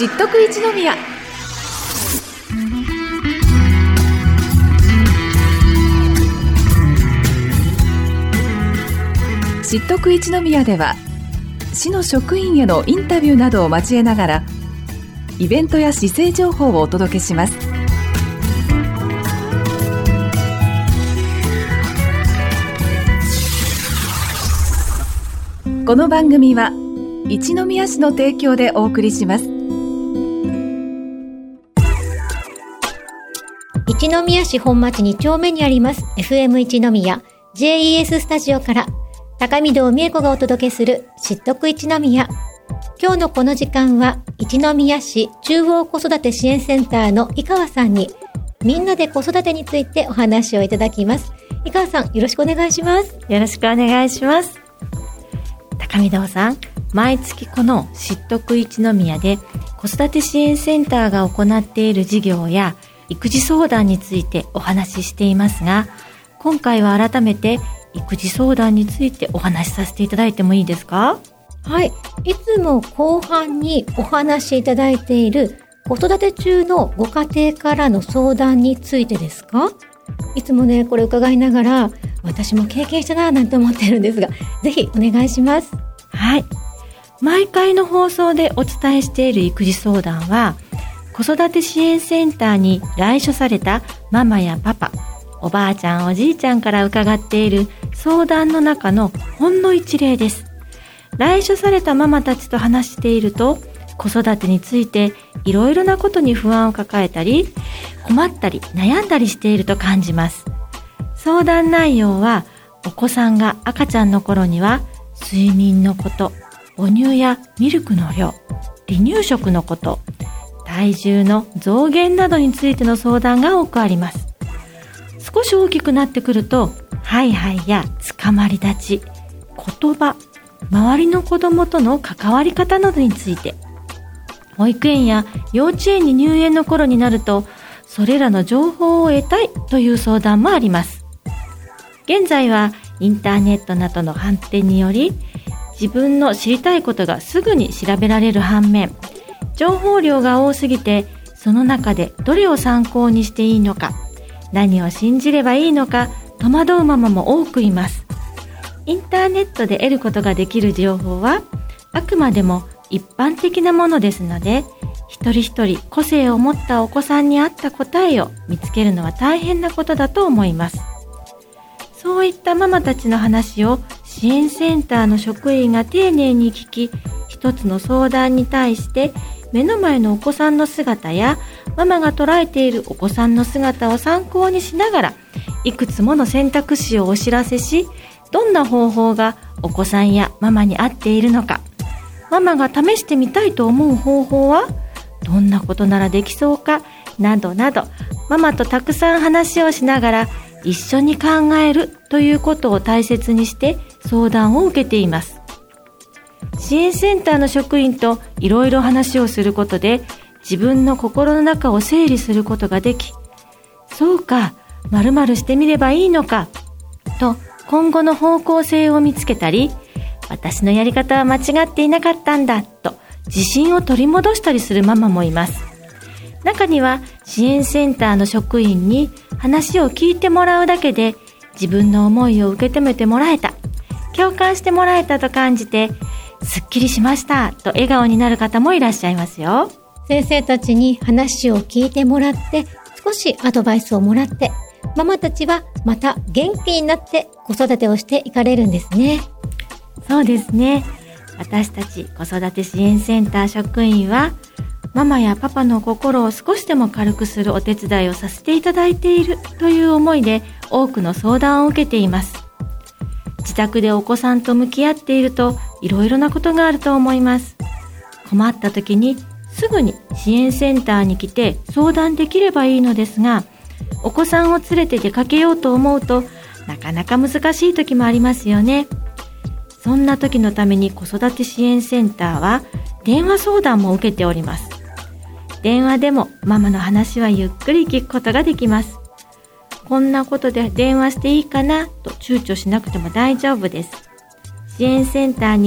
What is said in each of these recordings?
知っとく一宮。知っとく一宮では、市の職員へのインタビューなどを交えながら、イベントや市政情報をお届けします。この番組は一宮市の提供でお送りします。 一宮市本町2丁目にあります FM 一宮 JES スタジオから高見堂美恵子がお届けする知っとく一宮。今日のこの時間は一宮市中央子育て支援センターの井川さんにみんなで子育てについてお話をいただきます。井川さん、よろしくお願いします。 よろしくお願いします。高見堂さん、毎月この知っとく一宮で子育て支援センターが行っている事業や育児相談についてお話ししていますが、今回は改めて育児相談についてお話しさせていただいてもいいですか？ はい。いつも後半にお話しいただいている子育て中のご家庭からの相談についてですか？いつもね、これ伺いながら私も経験したななんて思ってるんですが、ぜひお願いします。 はい。毎回の放送でお伝えしている育児相談は、子育て支援センターに来所されたママやパパ、おばあちゃんおじいちゃんから伺っている相談の中のほんの一例です。来所されたママたちと話していると、子育てについていろいろなことに不安を抱えたり、困ったり悩んだりしていると感じます。相談内容は、お子さんが赤ちゃんの頃には睡眠のこと、母乳やミルクの量、離乳食のこと、体重の増減などについての相談が多くあります。少し大きくなってくると、ハイハイやつかまり立ち、言葉、周りの子供との関わり方などについて、保育園や幼稚園に入園の頃になると、それらの情報を得たいという相談もあります。現在はインターネットなどの発展により、自分の知りたいことがすぐに調べられる反面、情報量が多すぎて、その中でどれを参考にしていいのか、何を信じればいいのか戸惑うママも多くいます。インターネットで得ることができる情報はあくまでも一般的なものですので、一人一人個性を持ったお子さんに合った答えを見つけるのは大変なことだと思います。そういったママたちの話を支援センターの職員が丁寧に聞き、一つの相談に対して目の前のお子さんの姿やママが捉えているお子さんの姿を参考にしながら、いくつもの選択肢をお知らせし、どんな方法がお子さんやママに合っているのか、ママが試してみたいと思う方法はどんなことならできそうか、などなど、ママとたくさん話をしながら一緒に考えるということを大切にして相談を受けています。支援センターの職員といろいろ話をすることで、自分の心の中を整理することができ、そうか、〇〇してみればいいのかと今後の方向性を見つけたり、私のやり方は間違っていなかったんだと自信を取り戻したりするママもいます。中には支援センターの職員に話を聞いてもらうだけで自分の思いを受け止めてもらえた、共感してもらえたと感じて、すっきりしましたと笑顔になる方もいらっしゃいますよ。 先生たちに話を聞いてもらって、少しアドバイスをもらって、ママたちはまた元気になって子育てをしていかれるんですね。 そうですね。私たち子育て支援センター職員は、ママやパパの心を少しでも軽くするお手伝いをさせていただいているという思いで多くの相談を受けています。自宅でお子さんと向き合っているといろいろなことがあると思います。困った時にすぐに支援センターに来て相談できればいいのですが、お子さんを連れて出かけようと思うとなかなか難しい時もありますよね。そんな時のために子育て支援センターは電話相談も受けております。電話でもママの話はゆっくり聞くことができます。こんなことで電話していいかなと躊躇しなくても大丈夫です。支援センターに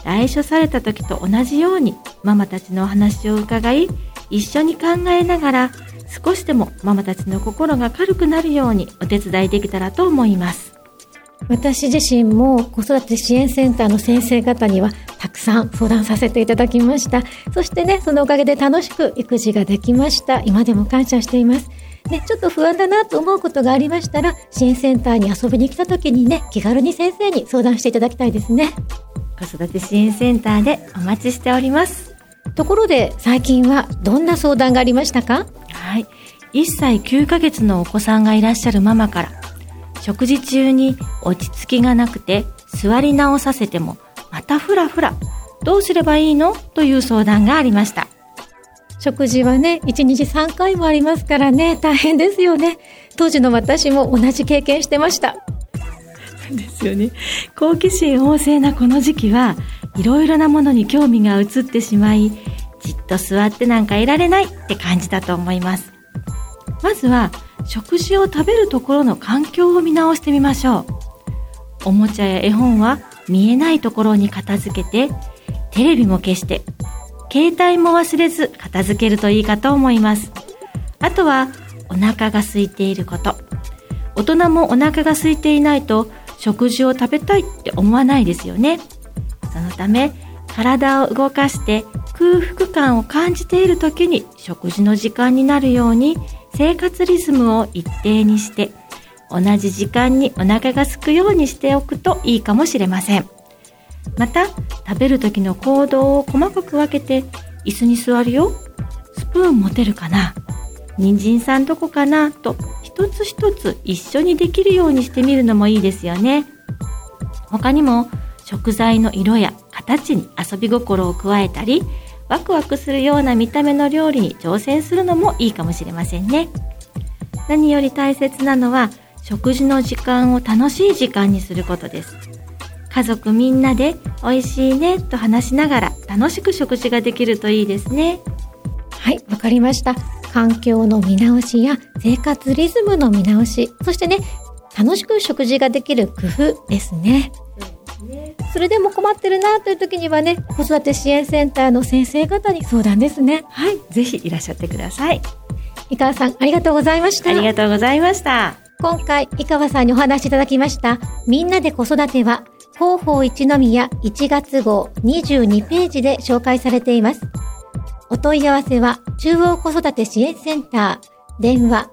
来所された時と同じようにママたちのお話を伺い、一緒に考えながら少しでもママたちの心が軽くなるようにお手伝いできたらと思います。 私自身も子育て支援センターの先生方にはたくさん相談させていただきました。そしてね、そのおかげで楽しく育児ができました。今でも感謝しています。ね、ちょっと不安だなと思うことがありましたら、支援センターに遊びに来た時にね、気軽に先生に相談していただきたいですね。 子育て支援センターでお待ちしております。 ところで最近はどんな相談がありましたか？ はい、1歳9ヶ月のお子さんがいらっしゃるママから、食事中に落ち着きがなくて座り直させてもまたフラフラ、どうすればいいのという相談がありました。 食事はね、1日3回もありますからね、大変ですよね。当時の私も同じ経験してました。 ですよね。好奇心旺盛なこの時期はいろいろなものに興味が移ってしまい、じっと座ってなんかいられないって感じだと思います。まずは食事を食べるところの環境を見直してみましょう。おもちゃや絵本は見えないところに片付けて、テレビも消して、携帯も忘れず片付けるといいかと思います。あとはお腹が空いていること。大人もお腹が空いていないと食事を食べたいって思わないですよね。そのため体を動かして空腹感を感じている時に食事の時間になるように生活リズムを一定にして、同じ時間にお腹が空くようにしておくといいかもしれません。また食べる時の行動を細かく分けて、椅子に座るよ、スプーン持てるかな、人参さんどこかなと一つ一つ一緒にできるようにしてみるのもいいですよね。他にも食材の色や形に遊び心を加えたり、ワクワクするような見た目の料理に挑戦するのもいいかもしれませんね。何より大切なのは食事の時間を楽しい時間にすることです。家族みんなで美味しいねと話しながら楽しく食事ができるといいですね。 はい、わかりました。環境の見直しや生活リズムの見直し、そしてね、楽しく食事ができる工夫ですね。それでも困ってるなという時にはね、子育て支援センターの先生方に相談ですね。 はい、ぜひいらっしゃってください。 井川さん、ありがとうございました。 ありがとうございました。 今回、井川さんにお話しいただきましたみんなで子育ては、広報一宮1月号22ページで紹介されています。お問い合わせは中央子育て支援センター、電話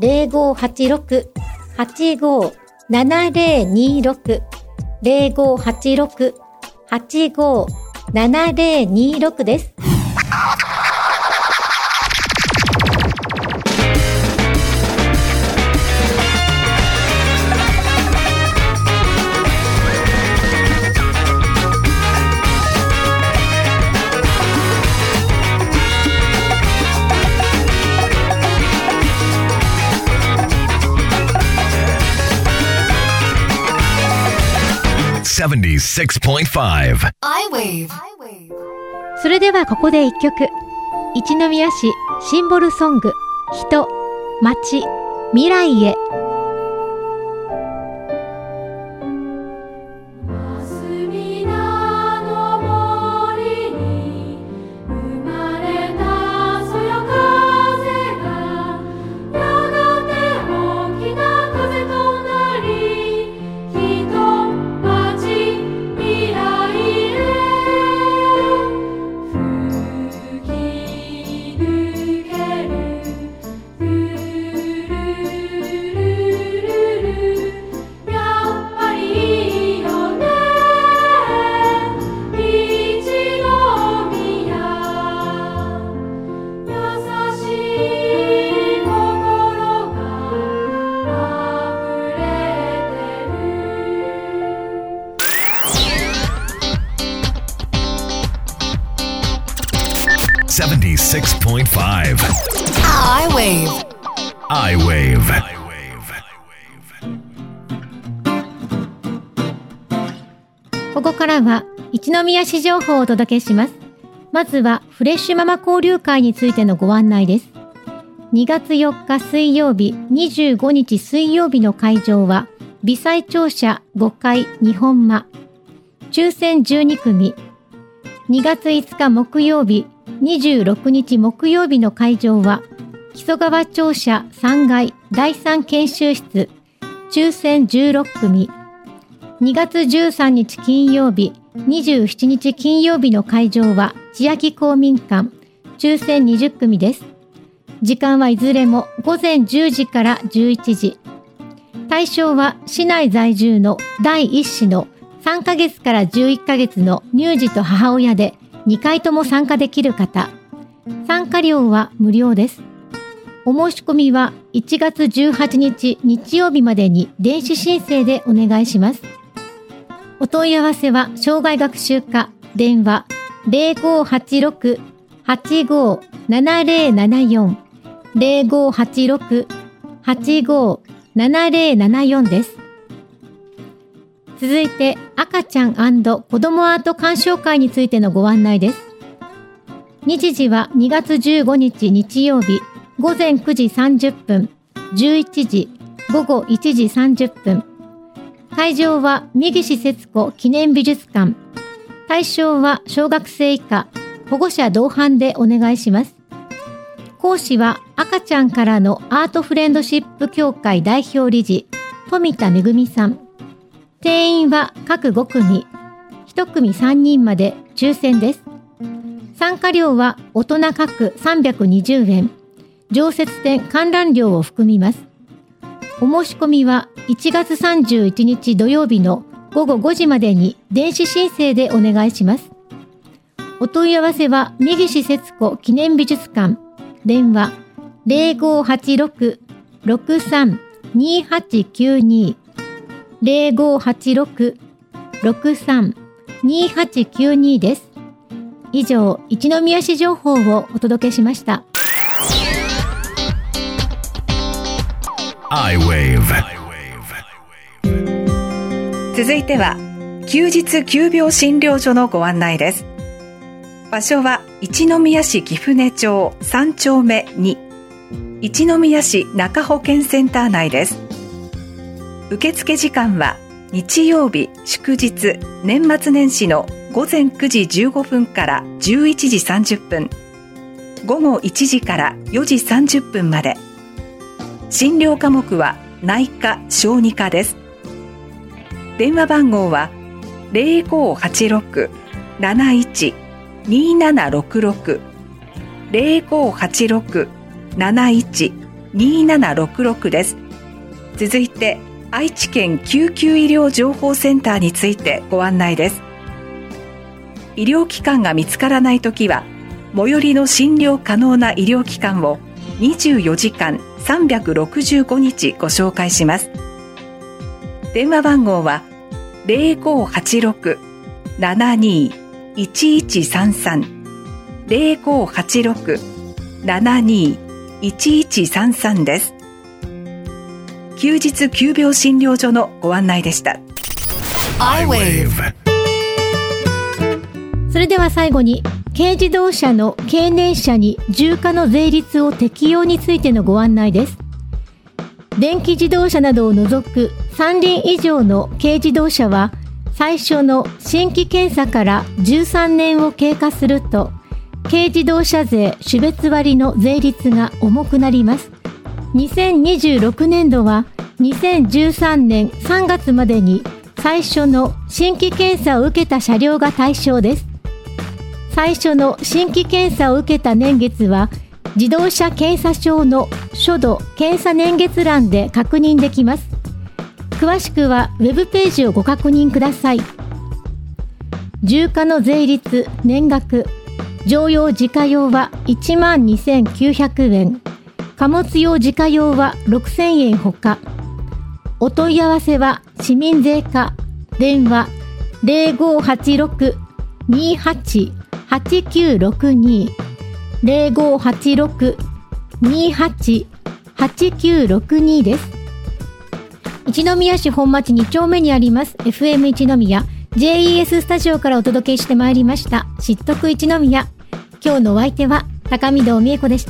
0586-857026 0586-857026 です。 76.5 I-Wave。 それではここで一曲。一宮市シンボルソング、人、街、未来へ。 76.5 I-Wave。 I-Wave。 ここからは一宮市情報をお届けします。まずはフレッシュママ交流会についてのご案内です。2月4日水曜日、25日水曜日の会場は微細庁舎5階日本間。抽選12組、 2月5日木曜日、26日木曜日の会場は、木曽川庁舎3階第3研修室、抽選16組。2月13日金曜日、27日金曜日の会場は、千秋公民館、抽選20組です。時間はいずれも午前10時から11時。対象は市内在住の第1子の3ヶ月から11ヶ月の乳児と母親で2回とも参加できる方。参加料は無料です。お申し込みは1月18日日曜日までに電子申請でお願いします。お問い合わせは障害学習課電話 0586-857074 0586-857074 です。続いて赤ちゃん&子どもアート鑑賞会についてのご案内です。日時は2月15日日曜日午前9時30分、11時、午後1時30分。会場は三岸節子記念美術館。対象は小学生以下、保護者同伴でお願いします。講師は赤ちゃんからのアートフレンドシップ協会代表理事、富田めぐみさん。定員は各5組、1組3人まで抽選です。参加料は大人各320円。常設展観覧料を含みます。お申し込みは1月31日土曜日の午後5時までに電子申請でお願いします。お問い合わせは三岸節子記念美術館電話 0586-632892 0586-632892 です。以上、一宮市情報をお届けしました。 I-Wave。 続いては休日急病診療所のご案内です。場所は一宮市貴船町3丁目2、一宮市中保健センター内です。受付時間は日曜日祝日年末年始の午前9時15分から11時30分、午後1時から4時30分まで。診療科目は内科・小児科です。電話番号は 0586-71-2766 0586-71-2766 です。続いて愛知県救急医療情報センターについてご案内です。医療機関が見つからないときは最寄りの診療可能な医療機関を24時間365日ご紹介します。電話番号は 0586-72-1133 0586-72-1133 です。休日急病診療所のご案内でした。 I-Wave。 それでは最後に、軽自動車の軽燃車に重価の税率を適用についてのご案内です。電気自動車などを除く3輪以上の軽自動車は、最初の新規検査から13年を経過すると、軽自動車税種別割の税率が重くなります。2026年度は2013年3月までに最初の新規検査を受けた車両が対象です。最初の新規検査を受けた年月は自動車検査証の初度検査年月欄で確認できます。詳しくはウェブページをご確認ください。重価の税率年額、乗用自家用は 12,900 円、貨物用自家用は 6,000 円ほか。お問い合わせは市民税課電話 0586-28-8962 0586-28-8962 です。一宮市本町2丁目にあります FM 一宮 JES スタジオからお届けしてまいりました知っとく一宮。今日のお相手は高見堂美恵子でした。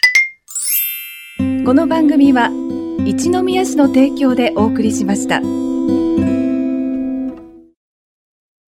この番組は一宮市の提供でお送りしました。